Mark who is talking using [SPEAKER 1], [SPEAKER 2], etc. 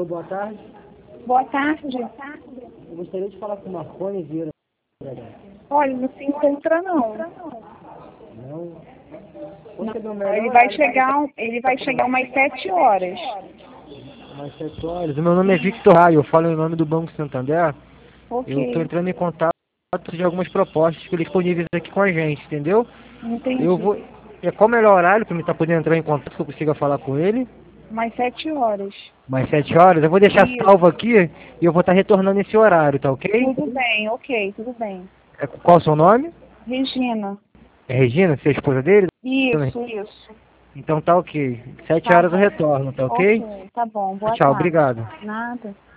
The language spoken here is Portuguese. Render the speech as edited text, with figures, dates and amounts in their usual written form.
[SPEAKER 1] Alô, boa tarde.
[SPEAKER 2] Boa tarde.
[SPEAKER 1] Eu gostaria de falar com o Marconi Vieira.
[SPEAKER 2] Olha, não se encontra não.
[SPEAKER 1] Não.
[SPEAKER 2] Ele vai chegar umas 7 horas.
[SPEAKER 1] Umas 7 horas. O meu nome é Victor Raio, eu falo em nome do Banco Santander. Eu estou
[SPEAKER 2] Ok,
[SPEAKER 1] entrando em contato de algumas propostas que eles disponíveis aqui com a gente, entendeu? Eu
[SPEAKER 2] entendi.
[SPEAKER 1] vou. Qual o melhor horário para mim estar podendo entrar em contato que eu consiga falar com ele?
[SPEAKER 2] Umas 7 horas.
[SPEAKER 1] Mais 7 horas? Eu vou deixar salvo
[SPEAKER 2] Isso.
[SPEAKER 1] aqui e eu vou estar retornando esse horário, tá ok?
[SPEAKER 2] Tudo bem, ok, tudo bem.
[SPEAKER 1] Qual o seu nome?
[SPEAKER 2] Regina.
[SPEAKER 1] É Regina, você é a esposa dele?
[SPEAKER 2] Isso.
[SPEAKER 1] Então tá ok. 7
[SPEAKER 2] Tá
[SPEAKER 1] horas eu
[SPEAKER 2] bom.
[SPEAKER 1] retorno, tá ok?
[SPEAKER 2] Ok, tá bom. Boa
[SPEAKER 1] Tchau,
[SPEAKER 2] tarde.
[SPEAKER 1] obrigado.
[SPEAKER 2] Nada.